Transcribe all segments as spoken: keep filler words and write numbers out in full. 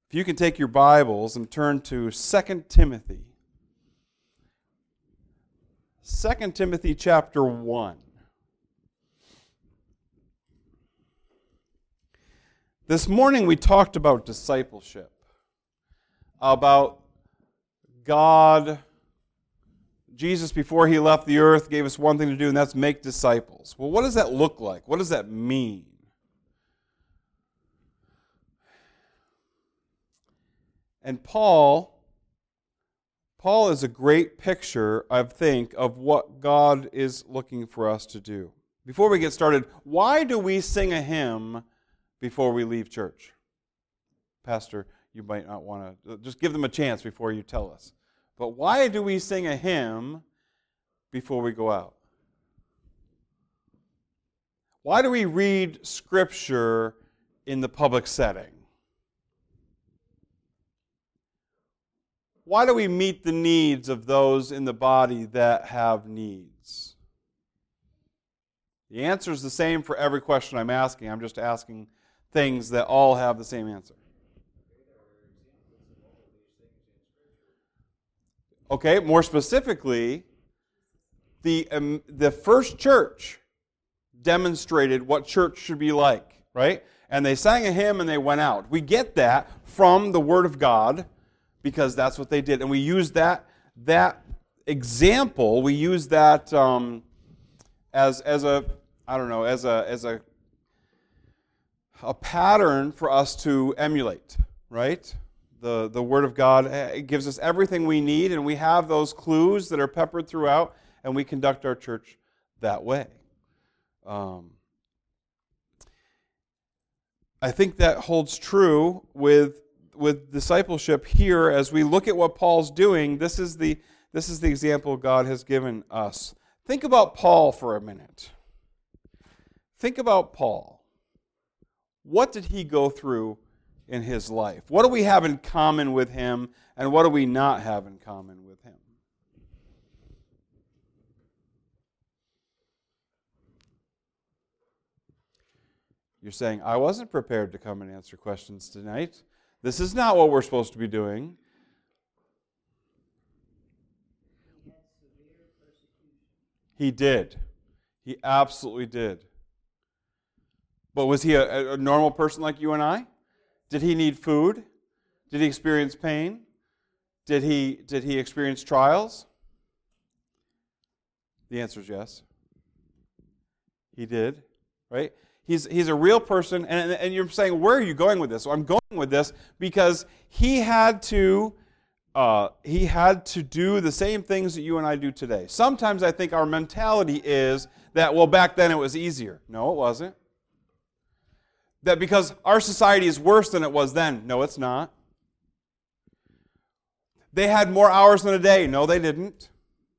If you can take your Bibles and turn to Second Timothy. Second Timothy chapter one. This morning we talked about discipleship, about God, Jesus before he left the earth gave us one thing to do, and that's make disciples. Well, what does that look like? What does that mean? And Paul, Paul is a great picture, I think, of what God is looking for us to do. Before we get started, why do we sing a hymn before we leave church? Pastor, you might not want to, just give them a chance before you tell us. But why do we sing a hymn before we go out? Why do we read Scripture in the public setting? Why do we meet the needs of those in the body that have needs? The answer is the same for every question I'm asking. I'm just asking things that all have the same answer. Okay, more specifically, the, um, the first church demonstrated what church should be like, right? And they sang a hymn and they went out. We get that from the Word of God because that's what they did. And we use that, that example, we use that um, as, as a, I don't know, as a, as a, a pattern for us to emulate, right? The, the Word of God, it gives us everything we need, and we have those clues that are peppered throughout, and we conduct our church that way. Um, I think that holds true with, with discipleship here. As we look at what Paul's doing, this is the, this is the example God has given us. Think about Paul for a minute. Think about Paul. What did he go through in his life? What do we have in common with him, and what do we not have in common with him? You're saying, I wasn't prepared to come and answer questions tonight. This is not what we're supposed to be doing. He did. He absolutely did. But was he a, a normal person like you and I? Did he need food? Did he experience pain? Did he, did he experience trials? The answer is yes. He did, right? He's, he's a real person, and, and you're saying, where are you going with this? Well, I'm going with this because he had to uh, he had to do the same things that you and I do today. Sometimes I think our mentality is that, well, back then it was easier. No, it wasn't. That because our society is worse than it was then. No, it's not. They had more hours than a day. No, they didn't.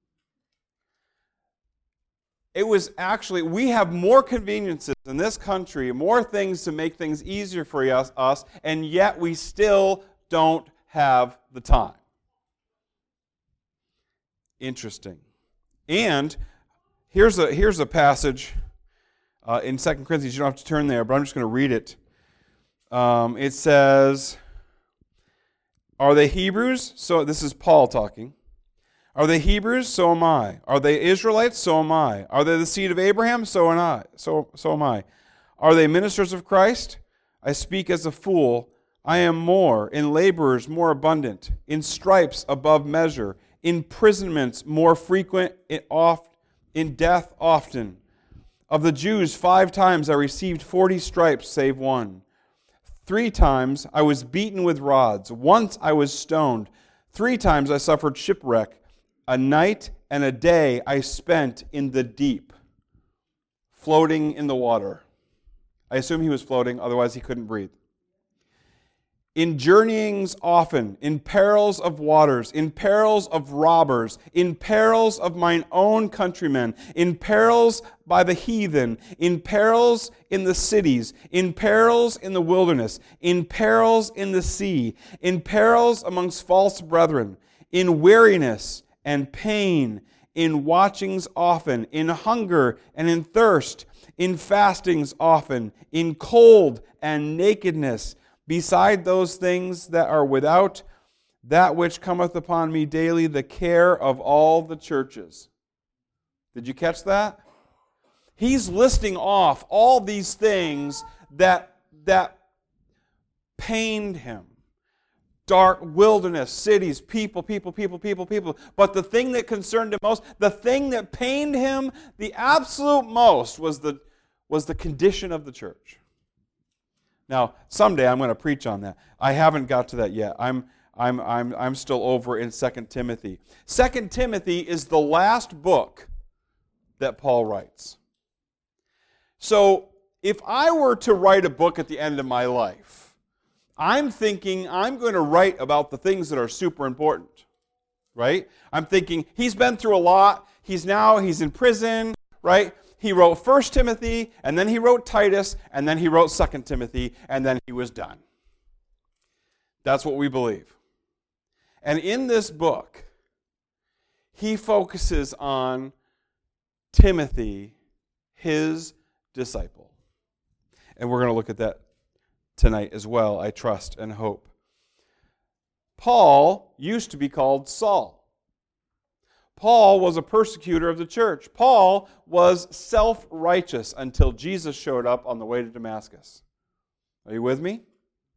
It was actually, we have more conveniences in this country, more things to make things easier for us, us, and yet we still don't have the time. Interesting. And here's a, here's a passage Uh, in Second Corinthians. You don't have to turn there, but I'm just going to read it. Um, it says, are they Hebrews? So this is Paul talking. Are they Hebrews? So am I. Are they Israelites? So am I. Are they the seed of Abraham? So am I. So, so am I. Are they ministers of Christ? I speak as a fool. I am more, in laborers more abundant, in stripes above measure, in imprisonments more frequent, in, oft, in death often. Of the Jews, five times I received forty stripes, save one. Three times I was beaten with rods. Once I was stoned. Three times I suffered shipwreck. A night and a day I spent in the deep, floating in the water. I assume he was floating, otherwise he couldn't breathe. In journeyings often, in perils of waters, in perils of robbers, in perils of mine own countrymen, in perils by the heathen, in perils in the cities, in perils in the wilderness, in perils in the sea, in perils amongst false brethren, in weariness and pain, in watchings often, in hunger and in thirst, in fastings often, in cold and nakedness. beside those things that are without, that which cometh upon me daily, the care of all the churches. Did you catch that? He's listing off all these things that, that pained him. Dark wilderness, cities, people, people, people, people, people. But the thing that concerned him most, the thing that pained him the absolute most was the, was the condition of the church. Now, someday I'm going to preach on that. I haven't got to that yet. I'm, I'm, I'm, I'm still over in Second Timothy. Second Timothy is the last book that Paul writes. So, if I were to write a book at the end of my life, I'm thinking I'm going to write about the things that are super important, right? I'm thinking he's been through a lot. He's now, he's in prison, right? He wrote First Timothy, and then he wrote Titus, and then he wrote Second Timothy, and then he was done. That's what we believe. And in this book, he focuses on Timothy, his disciple. And we're going to look at that tonight as well, I trust and hope. Paul used to be called Saul. Paul was a persecutor of the church. Paul was self-righteous until Jesus showed up on the way to Damascus. Are you with me?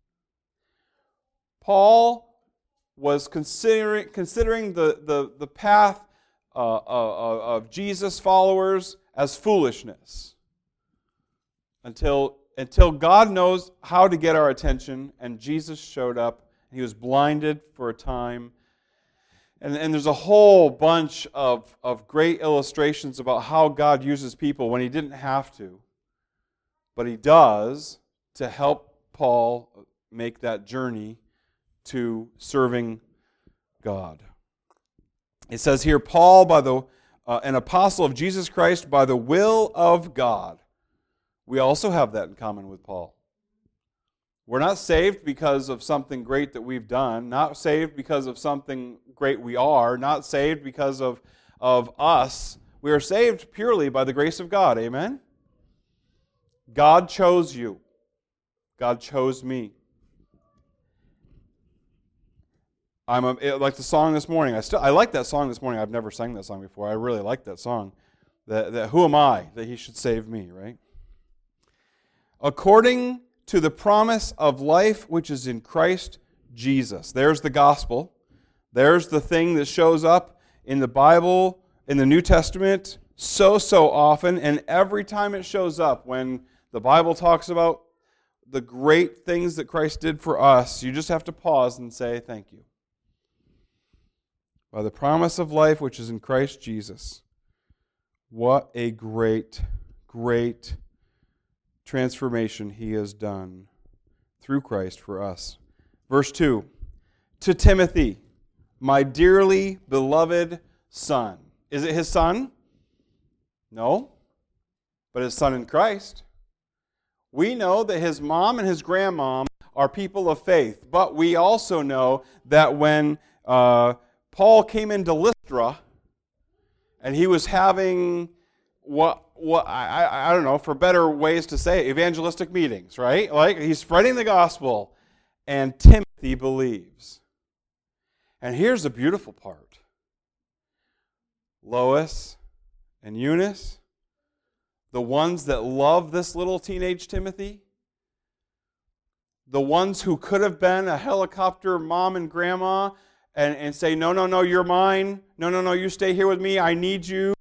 Paul was considering, considering the, the, the path uh, of, of Jesus' followers as foolishness until Until God knows how to get our attention, and Jesus showed up. He was blinded for a time. And, and there's a whole bunch of, of great illustrations about how God uses people when He didn't have to. But He does to help Paul make that journey to serving God. It says here, Paul, by the uh, an apostle of Jesus Christ by the will of God. We also have that in common with Paul. We're not saved because of something great that we've done, not saved because of something great we are, not saved because of, of us. We are saved purely by the grace of God. Amen? God chose you. God chose me. I'm a, like the song this morning. I still I like that song this morning. I've never sang that song before. I really like that song. That, that who am I that He should save me, right? According to the promise of life which is in Christ Jesus. There's the gospel. There's the thing that shows up in the Bible, in the New Testament, so, so often. And every time it shows up, when the Bible talks about the great things that Christ did for us, you just have to pause and say, thank you. By the promise of life which is in Christ Jesus. What a great, great transformation He has done through Christ for us. Verse two, to Timothy, my dearly beloved son. Is it his son? No, but his son in Christ. We know that his mom and his grandmom are people of faith, but we also know that when uh, Paul came into Lystra and he was having what What I, I I don't know, for better ways to say it, evangelistic meetings, right? Like he's spreading the gospel, and Timothy believes. And here's the beautiful part. Lois and Eunice, the ones that love this little teenage Timothy, the ones who could have been a helicopter mom and grandma and, and say, no, no, no, you're mine. No, no, no, you stay here with me. I need you.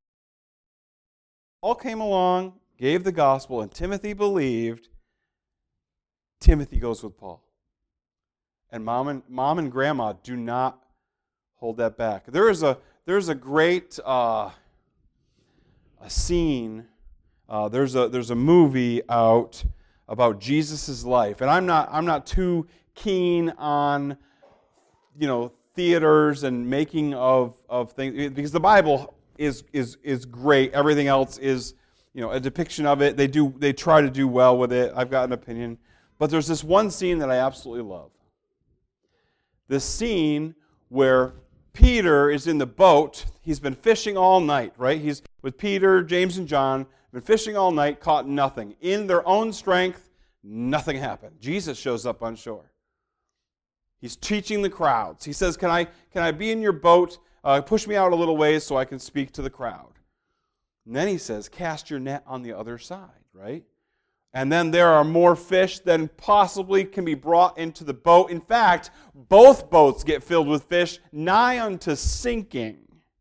Paul came along, gave the gospel, and Timothy believed. Timothy goes with Paul. And mom and mom and grandma do not hold that back. There is a there's a great uh, a scene. Uh, there's a there's a movie out about Jesus' life, and I'm not I'm not too keen on you know theaters and making of of things because the Bible is is is great. Everything else is, you know, a depiction of it. They do they try to do well with it. I've got an opinion. But there's this one scene that I absolutely love. This scene where Peter is in the boat. He's been fishing all night, right? He's with Peter, James, and John, been fishing all night, caught nothing. In their own strength, Nothing happened. Jesus shows up on shore. He's teaching the crowds. He says, can I, can I be in your boat? Uh, push me out a little ways so I can speak to the crowd. And then he says, cast your net on the other side, right? And then there are more fish than possibly can be brought into the boat. In fact, both boats get filled with fish, nigh unto sinking.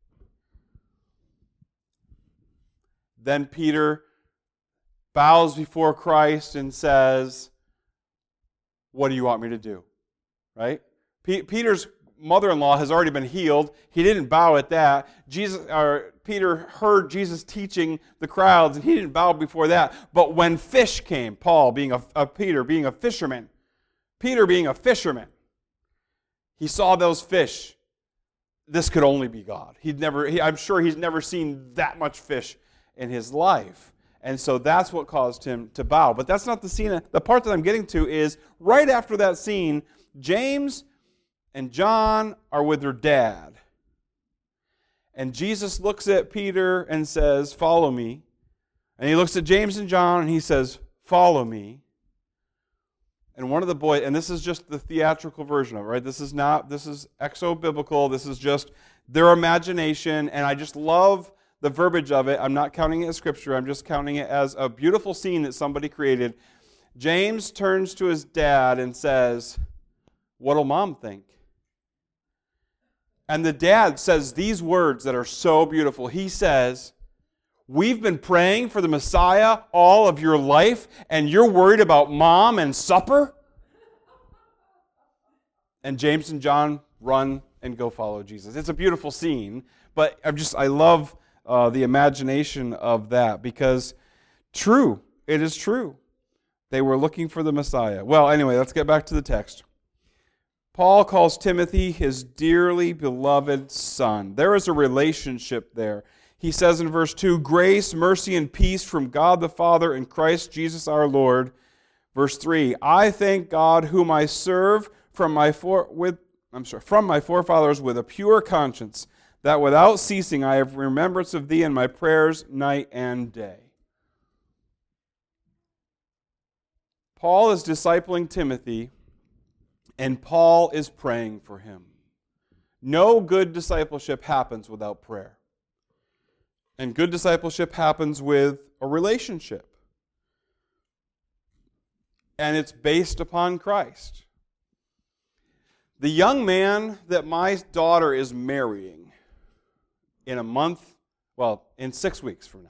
Then Peter bows before Christ and says, what do you want me to do? Right? P- Peter's mother-in-law has already been healed. He didn't bow at that. Jesus, or Peter heard Jesus teaching the crowds, and he didn't bow before that. But when fish came, Paul being a, a Peter being a fisherman, Peter being a fisherman, he saw those fish. This could only be God. He'd never. He, I'm sure he's never seen that much fish in his life. And so that's what caused him to bow. But that's not the scene. The part that I'm getting to is right after that scene, James and John are with their dad. And Jesus looks at Peter and says, follow me. And he looks at James and John and he says, follow me. And one of the boys, and this is just the theatrical version of it, right? This is not, this is exo-biblical. This is just their imagination. And I just love the verbiage of it. I'm not counting it as scripture. I'm just counting it as a beautiful scene that somebody created. James turns to his dad and says, what'll mom think? And the dad says these words that are so beautiful. He says, we've been praying for the Messiah all of your life, and you're worried about mom and supper? And James and John run and go follow Jesus. It's a beautiful scene, but I'm just, I love uh, the imagination of that, because true, it is true. They were looking for the Messiah. Well, anyway, let's get back to the text. Paul calls Timothy his dearly beloved son. There is a relationship there. He says in verse two, grace, mercy, and peace from God the Father and Christ Jesus our Lord. Verse three, I thank God whom I serve from my for, with I'm sorry, from my forefathers with a pure conscience, that without ceasing I have remembrance of thee in my prayers night and day. Paul is discipling Timothy, and Paul is praying for him. No good discipleship happens without prayer. And good discipleship happens with a relationship. And it's based upon Christ. The young man that my daughter is marrying in a month, well, in six weeks from now,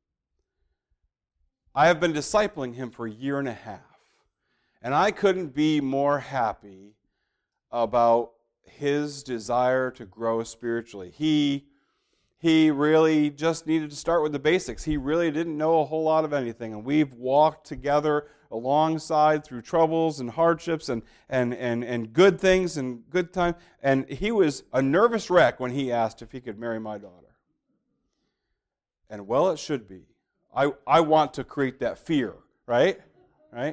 I have been discipling him for a year and a half. And I couldn't be more happy about his desire to grow spiritually. He, he really just needed to start with the basics. He really didn't know a whole lot of anything. And we've walked together alongside through troubles and hardships and, and, and, and good things and good times. And he was a nervous wreck when he asked if he could marry my daughter. And well, it should be. I, I want to create that fear, right? Right?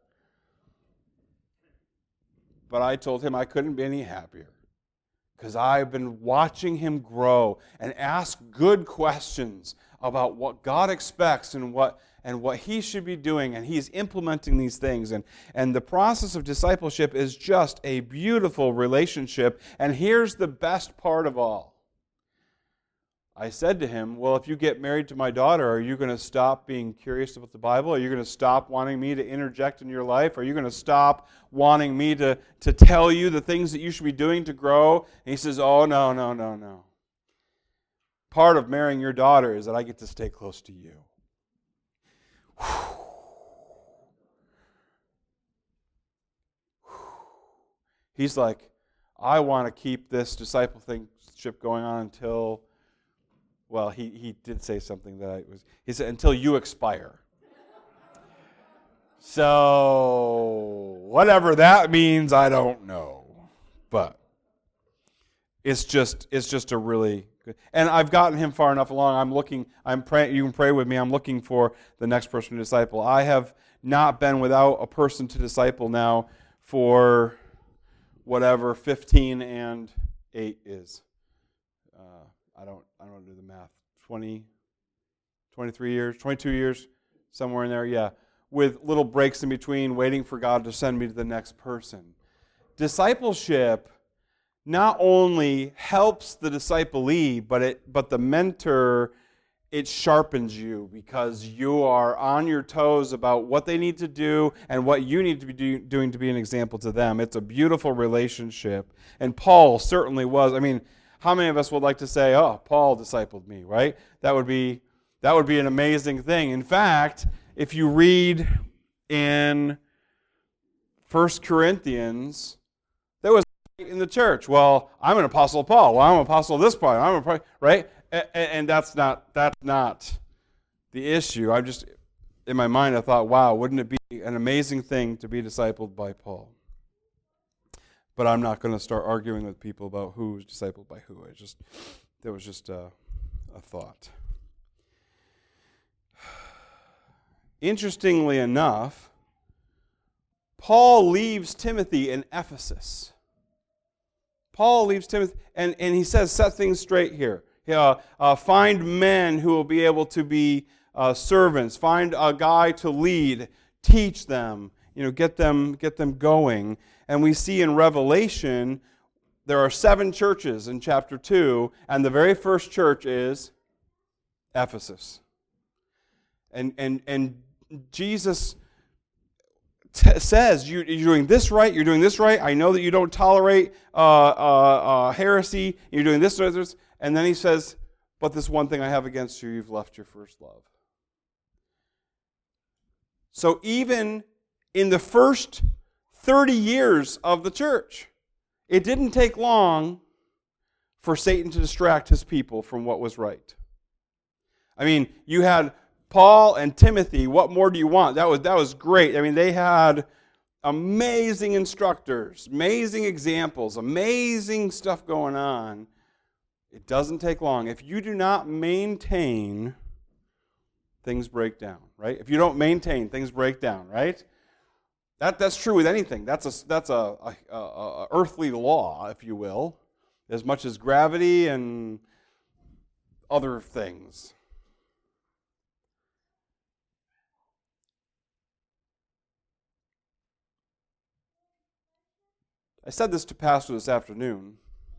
But I told him I couldn't be any happier, because I've been watching him grow and ask good questions about what God expects and what and what he should be doing, and he's implementing these things. And, and the process of discipleship is just a beautiful relationship. And here's the best part of all. I said to him, well, if you get married to my daughter, are you going to stop being curious about the Bible? Are you going to stop wanting me to interject in your life? Are you going to stop wanting me to, to tell you the things that you should be doing to grow? And he says, oh, no, no, no, no. Part of marrying your daughter is that I get to stay close to you. He's like, I want to keep this discipleship going on until... Well, he, he did say something that I was, he said, until you expire. So, whatever that means, I don't know. But it's just, it's just a really good, and I've gotten him far enough along. I'm looking, I'm praying, you can pray with me, I'm looking for the next person to disciple. I have not been without a person to disciple now for whatever fifteen and eight is. I don't I don't do the math. twenty, twenty-three years, twenty-two years, somewhere in there, yeah. with little breaks in between, waiting for God to send me to the next person. Discipleship not only helps the disciplee, but it but the mentor, it sharpens you because you are on your toes about what they need to do and what you need to be do, doing to be an example to them. It's a beautiful relationship. And Paul certainly was. I mean, how many of us would like to say, oh, Paul discipled me, right? That would be that would be an amazing thing. In fact, if you read in First Corinthians, there was in the church, well, I'm an apostle of Paul. Well, I'm an apostle of this part. I'm a right? And that's not that's not the issue. I just, in my mind, I thought, wow, wouldn't it be an amazing thing to be discipled by Paul? But I'm not going to start arguing with people about who's discipled by who. I just, there was just a, a thought. Interestingly enough, Paul leaves Timothy in Ephesus. Paul leaves Timothy, and, and he says, set things straight here. Uh, uh, find men who will be able to be uh, servants. Find a guy to lead. Teach them. You know, get them, get them going. And we see in Revelation, there are seven churches in chapter two, and the very first church is Ephesus. And and and Jesus T- says, you, you're doing this right, you're doing this right, I know that you don't tolerate uh, uh, uh, heresy, you're doing this, this, and then he says, but this one thing I have against you, you've left your first love. So even in the first thirty years of the church, it didn't take long for Satan to distract his people from what was right. I mean, you had Paul and Timothy, what more do you want? That was that was great. I mean, they had amazing instructors, amazing examples, amazing stuff going on. It doesn't take long. If you do not maintain, things break down, right? If you don't maintain, things break down, right? That that's true with anything. That's a that's a, a, a, a earthly law, if you will, as much as gravity and other things. I said this to Pastor this afternoon,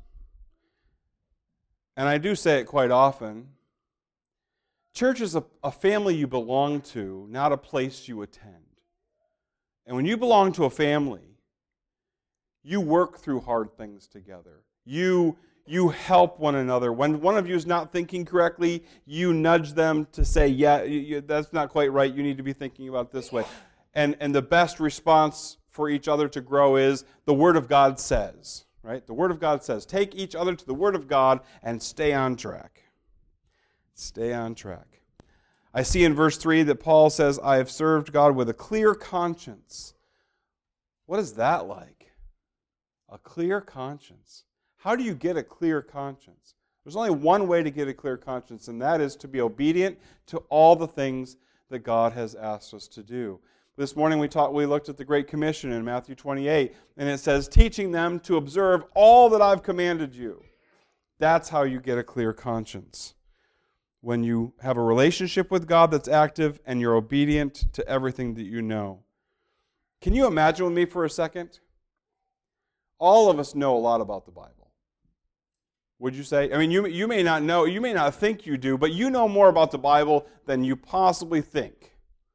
and I do say it quite often. Church is a, a family you belong to, not a place you attend. And when you belong to a family, you work through hard things together. You, you help one another. When one of you is not thinking correctly, you nudge them to say, yeah, you, that's not quite right. You need to be thinking about this way. And, and the best response for each other to grow is the Word of God says, right? The Word of God says, take each other to the Word of God and stay on track. Stay on track. I see in verse three that Paul says, I have served God with a clear conscience. What is that like? A clear conscience. How do you get a clear conscience? There's only one way to get a clear conscience, and that is to be obedient to all the things that God has asked us to do. This morning we talked, we looked at the Great Commission in Matthew twenty-eight, and it says, teaching them to observe all that I've commanded you. That's how you get a clear conscience. When you have a relationship with God that's active and you're obedient to everything that you know. Can you imagine with me for a second? All of us know a lot about the Bible. Would you say? I mean, you, you may not know, you may not think you do, but you know more about the Bible than you possibly think.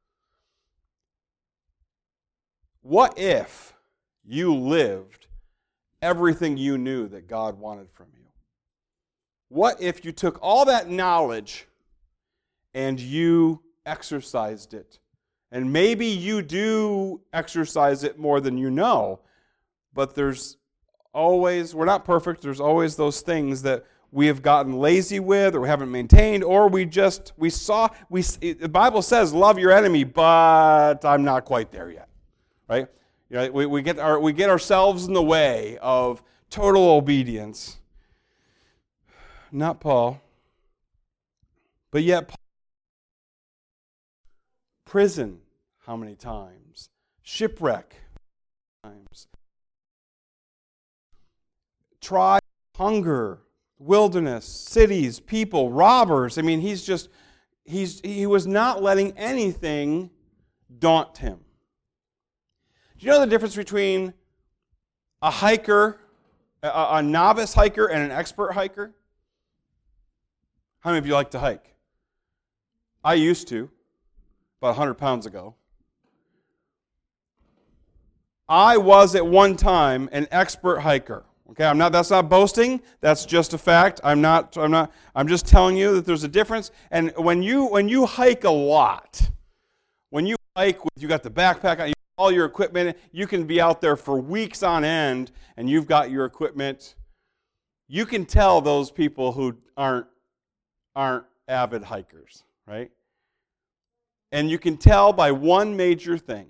What if you lived everything you knew that God wanted from you? What if you took all that knowledge and you exercised it? And maybe you do exercise it more than you know, but there's always, we're not perfect, there's always those things that we have gotten lazy with or we haven't maintained, or we just, we saw, we the Bible says love your enemy, but I'm not quite there yet. Right? You know, we, we get our we get ourselves in the way of total obedience. Not Paul. But yet, Paul, prison, how many times? Shipwreck, times. Trial, hunger, wilderness, cities, people, robbers. I mean, he's just, he's he was not letting anything daunt him. Do you know the difference between a hiker, a, a novice hiker, and an expert hiker? How many of you like to hike? I used to, about one hundred pounds ago. I was at one time an expert hiker. Okay, I'm not. That's not boasting. That's just a fact. I'm not. I'm not. I'm just telling you that there's a difference. And when you when you hike a lot, when you hike, with, you got the backpack on, you got all your equipment. You can be out there for weeks on end, and you've got your equipment. You can tell those people who aren't aren't avid hikers, right? And you can tell by one major thing.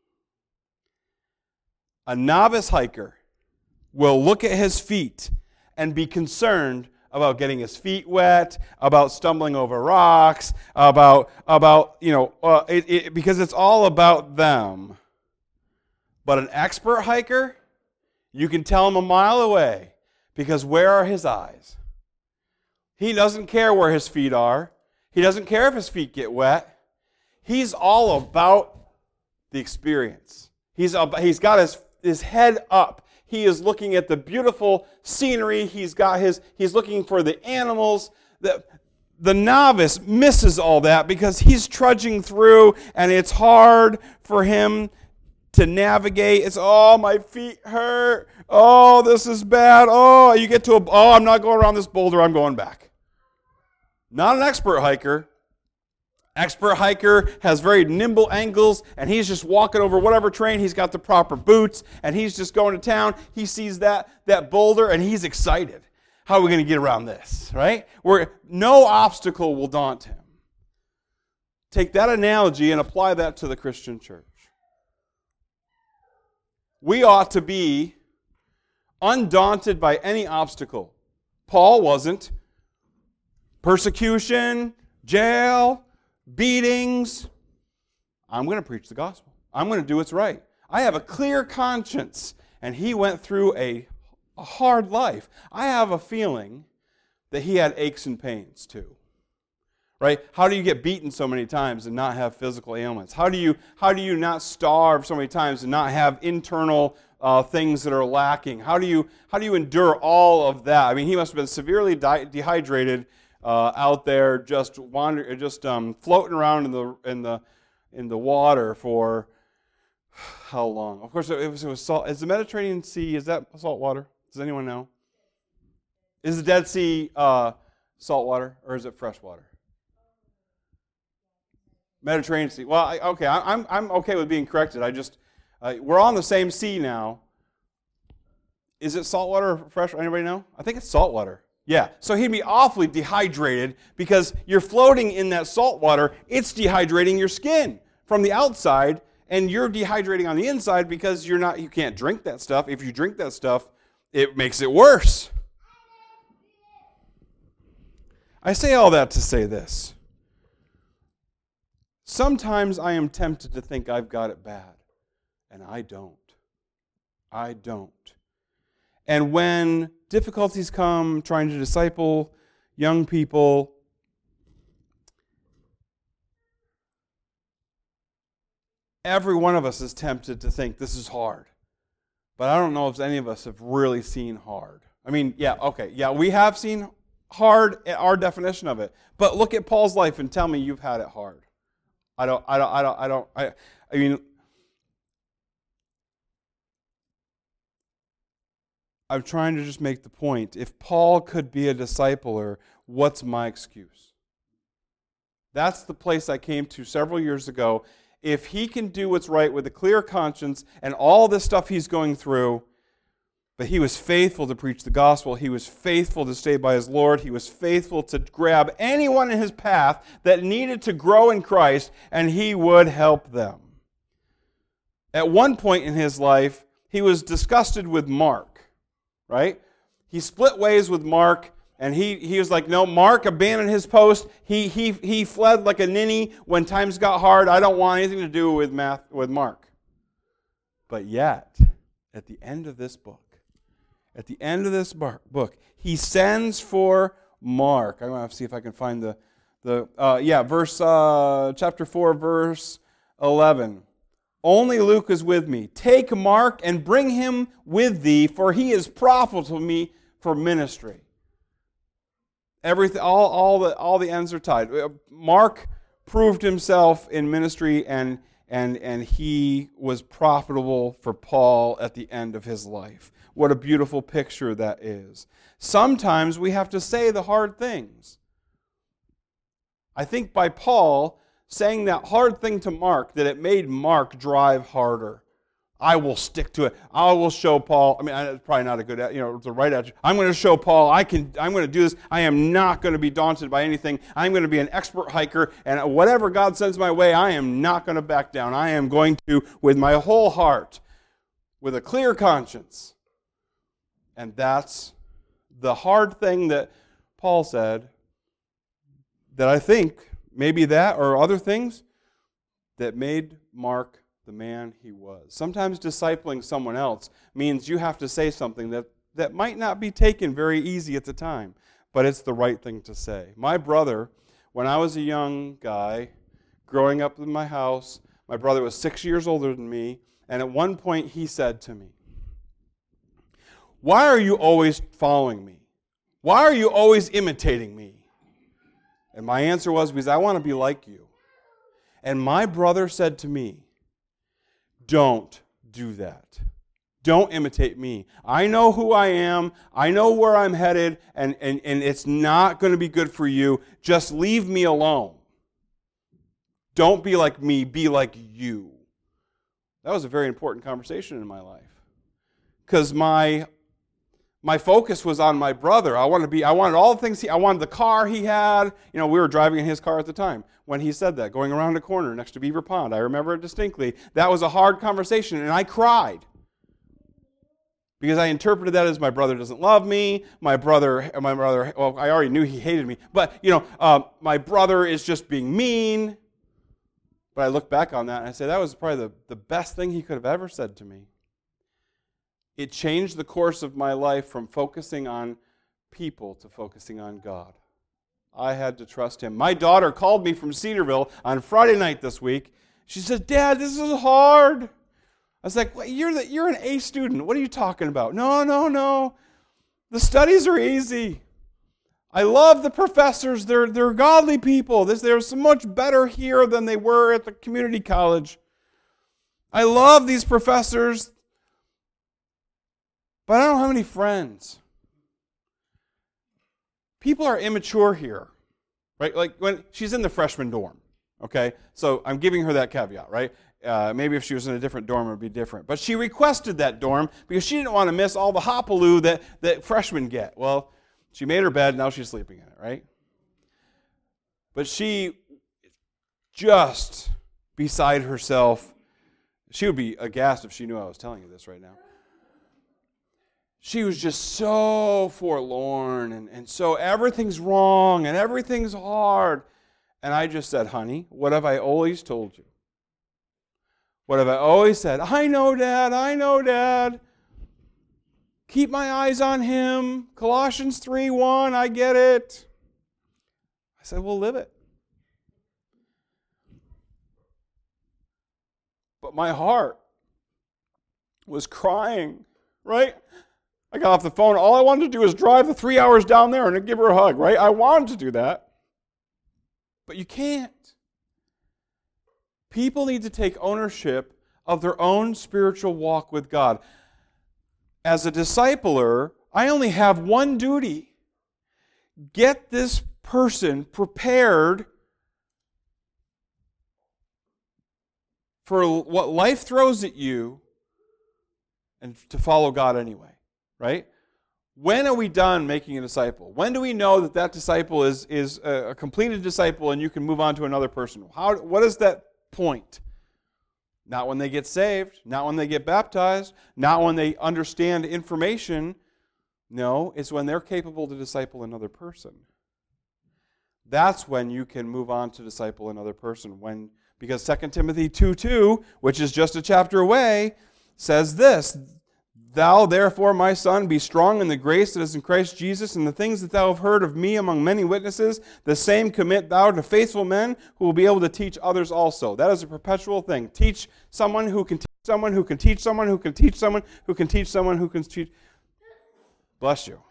A novice hiker will look at his feet and be concerned about getting his feet wet, about stumbling over rocks, about, about you know, uh, it, it, because it's all about them. But an expert hiker, you can tell him a mile away, because where are his eyes? He doesn't care where his feet are. He doesn't care if his feet get wet. He's all about the experience. He's, he's got his, his head up. He is looking at the beautiful scenery. He's got his, he's looking for the animals. The, the novice misses all that because he's trudging through and it's hard for him to navigate. It's, oh, my feet hurt. Oh, this is bad. Oh, you get to a, oh, I'm not going around this boulder. I'm going back. Not an expert hiker. Expert hiker has very nimble angles, and he's just walking over whatever terrain. He's got the proper boots, and he's just going to town. He sees that, that boulder, and he's excited. How are we going to get around this, right? Where no obstacle will daunt him. Take that analogy and apply that to the Christian church. We ought to be undaunted by any obstacle. Paul wasn't. Persecution, jail, beatings. I'm going to preach the gospel. I'm going to do what's right. I have a clear conscience. And he went through a, a hard life. I have a feeling that he had aches and pains too. Right? How do you get beaten so many times and not have physical ailments? How do you, how do you not starve so many times and not have internal uh, things that are lacking? How do you, how do you endure all of that? I mean, he must have been severely di- dehydrated Uh, out there, just wandering, just um, floating around in the in the in the water for how long? Of course, it was, it was salt. Is the Mediterranean Sea, is that salt water? Does anyone know? Is the Dead Sea uh, salt water or is it fresh water? Mediterranean Sea. Well, I, okay, I, I'm I'm okay with being corrected. I just uh, we're on the same sea now. Is it salt water or fresh? Anybody know? I think it's salt water. Yeah, so he'd be awfully dehydrated because you're floating in that salt water. It's dehydrating your skin from the outside, and you're dehydrating on the inside because you're not. You can't drink that stuff. If you drink that stuff, it makes it worse. I say all that to say this. Sometimes I am tempted to think I've got it bad, and I don't. I don't. And when difficulties come trying to disciple young people, every one of us is tempted to think this is hard. But I don't know if any of us have really seen hard. I mean, yeah, okay, yeah, we have seen hard, our definition of it. But look at Paul's life and tell me you've had it hard. I don't, I don't, I don't, I don't, I, I mean, I'm trying to just make the point. If Paul could be a discipler, what's my excuse? That's the place I came to several years ago. If he can do what's right with a clear conscience and all this stuff he's going through, but he was faithful to preach the gospel, he was faithful to stay by his Lord, he was faithful to grab anyone in his path that needed to grow in Christ, and he would help them. At one point in his life, he was disgusted with Mark. Right? He split ways with Mark, and he, he was like, no, Mark abandoned his post. He, he, he fled like a ninny when times got hard. I don't want anything to do with, math, with Mark. But yet, at the end of this book, at the end of this book, he sends for Mark. I'm going to have to see if I can find the, the uh, yeah, verse, uh, chapter four, verse eleven. Only Luke is with me. Take Mark and bring him with thee, for he is profitable to me for ministry. Everything, all, all, the, all the ends are tied. Mark proved himself in ministry, and, and, and he was profitable for Paul at the end of his life. What a beautiful picture that is. Sometimes we have to say the hard things. I think by Paul saying that hard thing to Mark, that it made Mark drive harder. I will stick to it. I will show Paul. I mean, it's probably not a good, you know, the right attitude. I'm going to show Paul. I can. I'm going to do this. I am not going to be daunted by anything. I'm going to be an expert hiker, and whatever God sends my way, I am not going to back down. I am going to, with my whole heart, with a clear conscience. And that's the hard thing that Paul said. That I think maybe that or other things that made Mark the man he was. Sometimes discipling someone else means you have to say something that, that might not be taken very easy at the time, but it's the right thing to say. My brother, when I was a young guy, growing up in my house, my brother was six years older than me, and at one point he said to me, "Why are you always following me? Why are you always imitating me?" And my answer was, because I want to be like you. And my brother said to me, "Don't do that. Don't imitate me. I know who I am. I know where I'm headed, and, and, and it's not going to be good for you. Just leave me alone. Don't be like me. Be like you." That was a very important conversation in my life. Because my My focus was on my brother. I wanted to be. I wanted all the things he. I wanted the car he had. You know, we were driving in his car at the time when he said that, going around a corner next to Beaver Pond. I remember it distinctly. That was a hard conversation, and I cried because I interpreted that as my brother doesn't love me. My brother, my brother. Well, I already knew he hated me, but you know, uh, my brother is just being mean. But I look back on that and I say that was probably the, the best thing he could have ever said to me. It changed the course of my life from focusing on people to focusing on God. I had to trust Him. My daughter called me from Cedarville on Friday night this week. She said, "Dad, this is hard." I was like, well, you're, the, you're an A student. What are you talking about? No, no, no. The studies are easy. I love the professors. They're, they're godly people. This, they're so much better here than they were at the community college. I love these professors. But I don't have any friends. People are immature here, right? Like when she's in the freshman dorm, okay? So I'm giving her that caveat, right? Uh, maybe if she was in a different dorm, it would be different. But she requested that dorm because she didn't want to miss all the hopaloo that, that freshmen get. Well, she made her bed, now she's sleeping in it, right? But she just beside herself. She would be aghast if she knew I was telling you this right now. She was just so forlorn, and, and so everything's wrong, and everything's hard. And I just said, "Honey, what have I always told you? What have I always said? I know, Dad, I know, Dad. Keep my eyes on Him. Colossians three one, I get it." I said, "We'll live it." But my heart was crying, right? I got off the phone. All I wanted to do was drive the three hours down there and give her a hug, right? I wanted to do that. But you can't. People need to take ownership of their own spiritual walk with God. As a discipler, I only have one duty. Get this person prepared for what life throws at you and to follow God anyway. Right? When are we done making a disciple? When do we know that that disciple is, is a completed disciple and you can move on to another person? How, what is that point? Not when they get saved, not when they get baptized, not when they understand information. No, it's when they're capable to disciple another person. That's when you can move on to disciple another person. When, because Second Timothy two two, which is just a chapter away, says this, Thou, therefore, my son, be strong in the grace that is in Christ Jesus, and the things that thou have heard of me among many witnesses, the same commit thou to faithful men who will be able to teach others also. That is a perpetual thing. Teach someone who can teach someone who can teach someone who can teach someone who can teach someone who can teach. Bless you.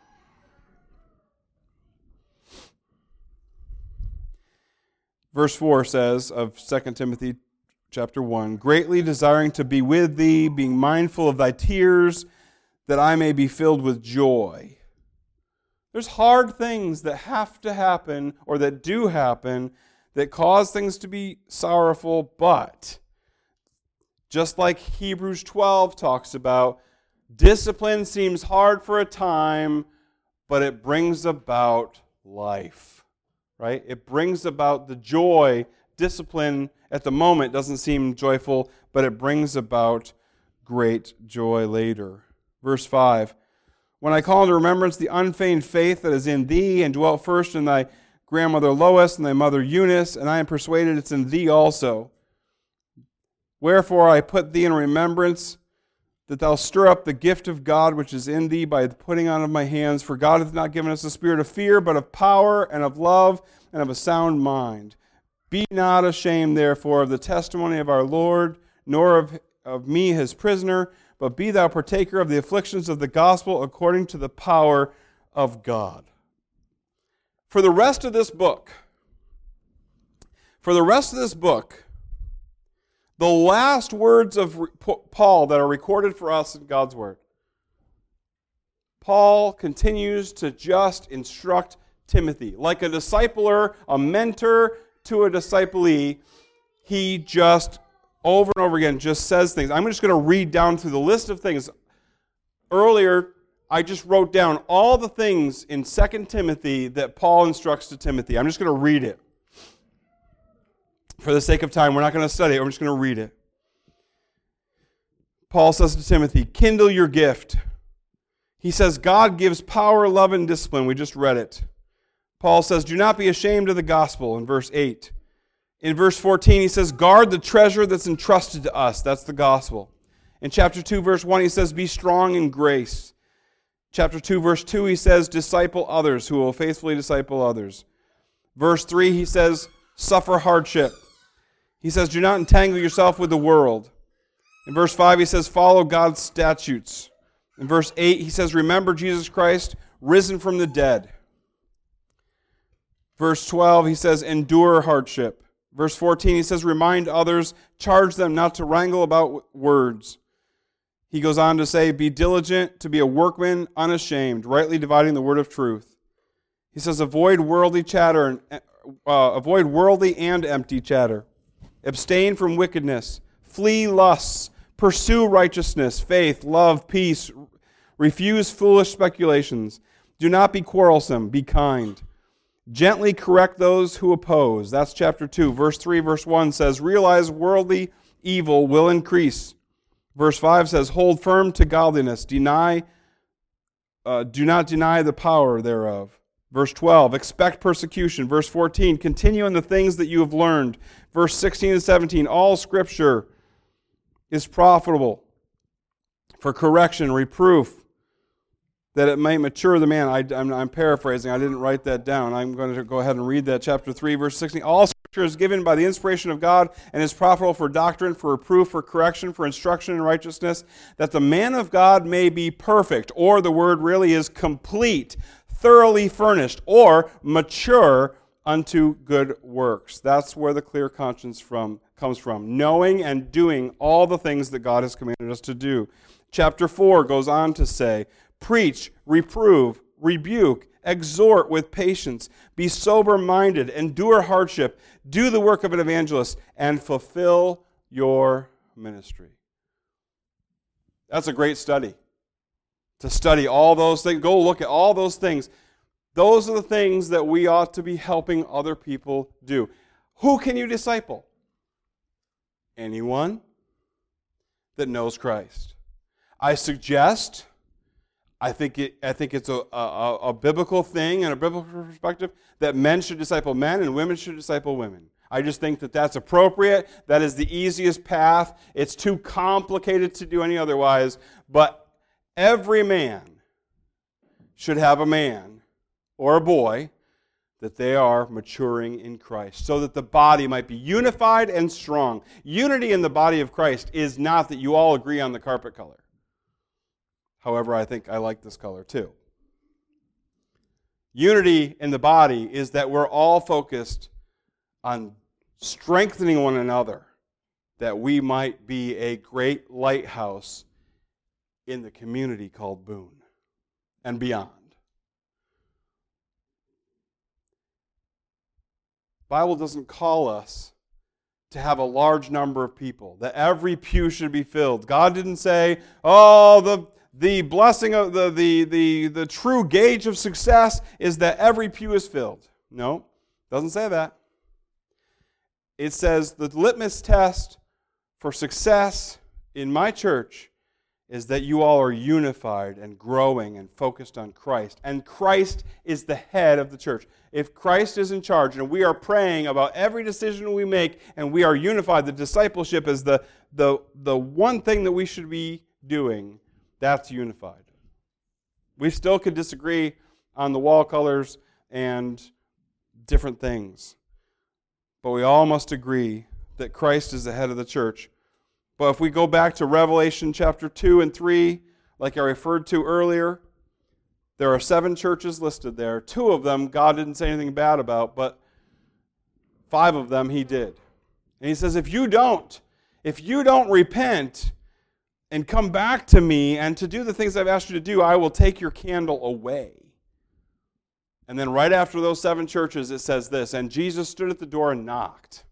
Verse four says of Second Timothy chapter one, greatly desiring to be with thee, being mindful of thy tears, that I may be filled with joy. There's hard things that have to happen, or that do happen, that cause things to be sorrowful, but just like Hebrews twelve talks about, discipline seems hard for a time, but it brings about life, right? It brings about the joy. Discipline at the moment doesn't seem joyful, but it brings about great joy later. Verse five, when I call into remembrance the unfeigned faith that is in thee, and dwelt first in thy grandmother Lois and thy mother Eunice, and I am persuaded it's in thee also. Wherefore I put thee in remembrance, that thou stir up the gift of God which is in thee by the putting on of my hands. For God hath not given us a spirit of fear, but of power and of love and of a sound mind. Be not ashamed, therefore, of the testimony of our Lord, nor of, of me his prisoner, but be thou partaker of the afflictions of the gospel according to the power of God. For the rest of this book, for the rest of this book, the last words of Paul that are recorded for us in God's Word, Paul continues to just instruct Timothy. Like a discipler, a mentor to a disciplee, he just over and over again just says things. I'm just going to read down through the list of things. Earlier, I just wrote down all the things in Second Timothy that Paul instructs to Timothy. I'm just going to read it. For the sake of time, we're not going to study it. I'm just going to read it. Paul says to Timothy, kindle your gift. He says, God gives power, love, and discipline. We just read it. Paul says, do not be ashamed of the gospel in verse eight. In verse fourteen, he says, guard the treasure that's entrusted to us. That's the gospel. In chapter two, verse one, he says, be strong in grace. Chapter two, verse two, he says, disciple others who will faithfully disciple others. Verse three, he says, suffer hardship. He says, do not entangle yourself with the world. In verse five, he says, follow God's statutes. In verse eight, he says, remember Jesus Christ, risen from the dead. Verse twelve, he says, endure hardship. Verse fourteen, he says, remind others, charge them not to wrangle about words. He goes on to say, be diligent to be a workman, unashamed, rightly dividing the word of truth. He says, avoid worldly chatter, uh, avoid worldly and empty chatter. Abstain from wickedness. Flee lusts. Pursue righteousness, faith, love, peace. Refuse foolish speculations. Do not be quarrelsome. Be kind. Gently correct those who oppose. That's chapter two. Verse three, verse one says, realize worldly evil will increase. Verse five says, hold firm to godliness. Deny, uh, do not deny the power thereof. Verse twelve, expect persecution. Verse fourteen, continue in the things that you have learned. Verse sixteen and seventeen, all Scripture is profitable for correction, reproof, that it may mature the man. I, I'm, I'm paraphrasing. I didn't write that down. I'm going to go ahead and read that. Chapter three, verse sixteen. All Scripture is given by the inspiration of God and is profitable for doctrine, for reproof, for correction, for instruction in righteousness, that the man of God may be perfect, or the word really is complete, thoroughly furnished, or mature unto good works. That's where the clear conscience from comes from. Knowing and doing all the things that God has commanded us to do. Chapter four goes on to say, preach, reprove, rebuke, exhort with patience, be sober-minded, endure hardship, do the work of an evangelist, and fulfill your ministry. That's a great study. To study all those things. Go look at all those things. Those are the things that we ought to be helping other people do. Who can you disciple? Anyone that knows Christ. I suggest, I think it, I think it's a, a, a biblical thing and a biblical perspective that men should disciple men and women should disciple women. I just think that that's appropriate. That is the easiest path. It's too complicated to do any otherwise. But every man should have a man or a boy that they are maturing in Christ, so that the body might be unified and strong. Unity in the body of Christ is not that you all agree on the carpet color. However, I think I like this color too. Unity in the body is that we're all focused on strengthening one another, that we might be a great lighthouse in the community called Boone and beyond. The Bible doesn't call us to have a large number of people, that every pew should be filled. God didn't say, oh, the, the blessing of the, the, the, the true gauge of success is that every pew is filled. No, it doesn't say that. It says the litmus test for success in my church is that you all are unified and growing and focused on Christ. And Christ is the head of the church. If Christ is in charge and we are praying about every decision we make and we are unified, the discipleship is the, the, the one thing that we should be doing, that's unified. We still could disagree on the wall colors and different things. But we all must agree that Christ is the head of the church. But if we go back to Revelation chapter two and three, like I referred to earlier, there are seven churches listed there. Two of them God didn't say anything bad about, but five of them He did. And He says, if you don't, if you don't repent and come back to me and to do the things I've asked you to do, I will take your candle away. And then right after those seven churches, it says this, and Jesus stood at the door and knocked.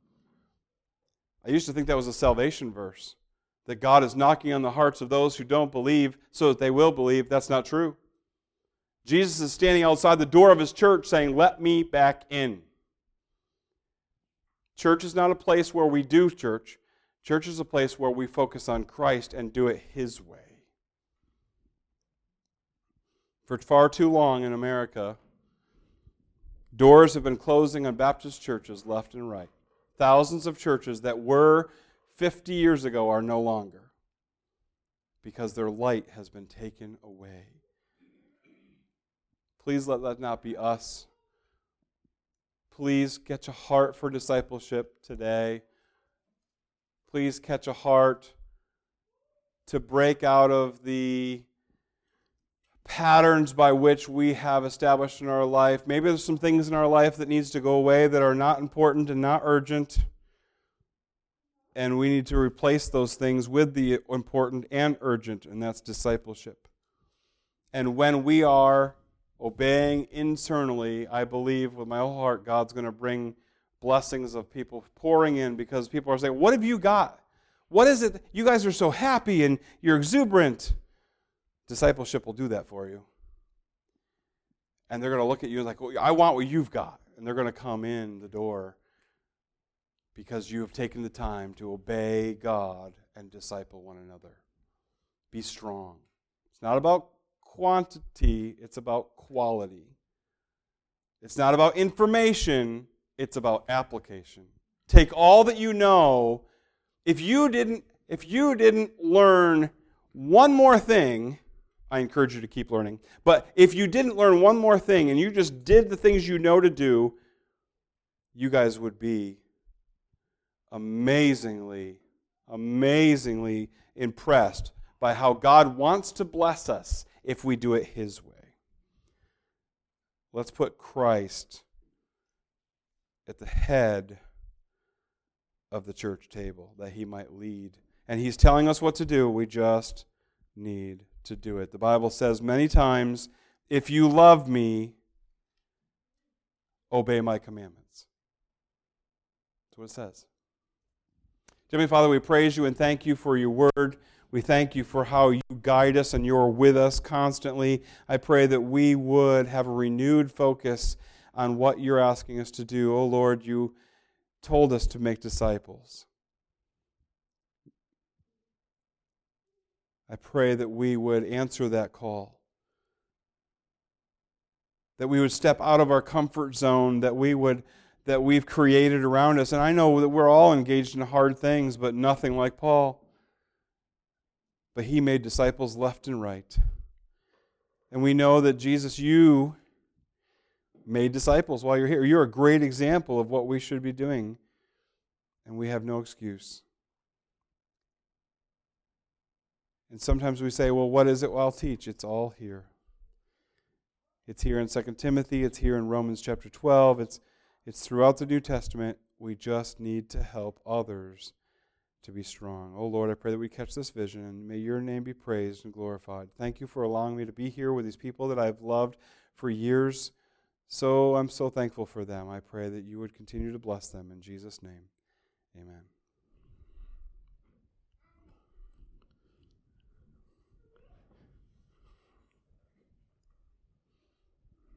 I used to think that was a salvation verse, that God is knocking on the hearts of those who don't believe so that they will believe. That's not true. Jesus is standing outside the door of His church saying, let me back in. Church is not a place where we do church. Church is a place where we focus on Christ and do it His way. For far too long in America, doors have been closing on Baptist churches left and right. Thousands of churches that were fifty years ago are no longer because their light has been taken away. Please let that not be us. Please catch a heart for discipleship today. Please catch a heart to break out of the patterns by which we have established in our life. Maybe there's some things in our life that needs to go away that are not important and not urgent. And we need to replace those things with the important and urgent, and that's discipleship. And when we are obeying internally, I believe with my whole heart God's going to bring blessings of people pouring in, because people are saying, what have you got? What is it? You guys are so happy and you're exuberant. Discipleship will do that for you. And they're going to look at you like, well, I want what you've got. And they're going to come in the door because you have taken the time to obey God and disciple one another. Be strong. It's not about quantity, it's about quality. It's not about information, it's about application. Take all that you know. If you didn't, if you didn't learn one more thing, I encourage you to keep learning. But if you didn't learn one more thing and you just did the things you know to do, you guys would be amazingly, amazingly impressed by how God wants to bless us if we do it His way. Let's put Christ at the head of the church table that He might lead. And He's telling us what to do. We just need to do it. The Bible says many times, if you love me, obey my commandments. That's what it says. Heavenly Father, we praise you and thank you for your word. We thank you for how you guide us and you're with us constantly. I pray that we would have a renewed focus on what you're asking us to do. Oh Lord, you told us to make disciples. I pray that we would answer that call. That we would step out of our comfort zone, that we would that we've created around us. And I know that we're all engaged in hard things, but nothing like Paul. but he made disciples left and right. And we know that Jesus, you made disciples while you're here. You're a great example of what we should be doing, and we have no excuse. And sometimes we say, well, what is it I'll teach? It's all here. It's here in Second Timothy. It's here in Romans chapter twelve. It's, it's throughout the New Testament. We just need to help others to be strong. Oh, Lord, I pray that we catch this vision, and may your name be praised and glorified. Thank you for allowing me to be here with these people that I've loved for years. So I'm so thankful for them. I pray that you would continue to bless them. In Jesus' name, amen.